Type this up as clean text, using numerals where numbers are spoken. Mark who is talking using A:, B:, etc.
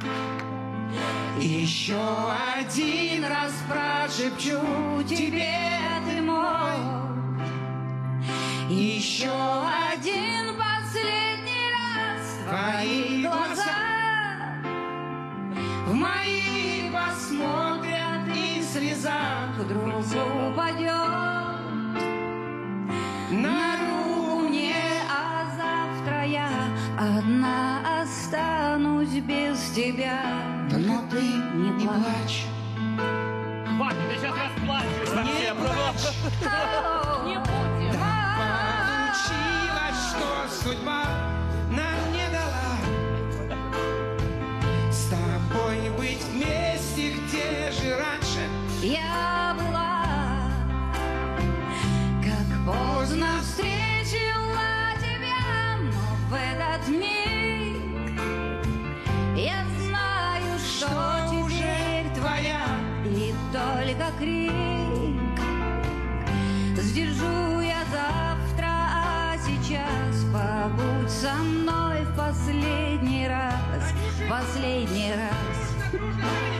A: Еще один раз прошепчу тебе, ты мой. Еще один последний раз твои глаза в мои посмотрят, и слеза вдруг упадет на руку мне, а завтра я одна останусь без тебя. Но ты не плачь.
B: Ваня, ты сейчас расплачешь совсем.
C: Не будем.
A: Получилось, что судьба нам не дала с тобой быть вместе, где же раньше
C: Я была, как поздно встретила тебя, но в этот миг я знаю, что теперь твоя, и только крик сдержу я завтра, а сейчас побудь со мной в последний раз, последний раз.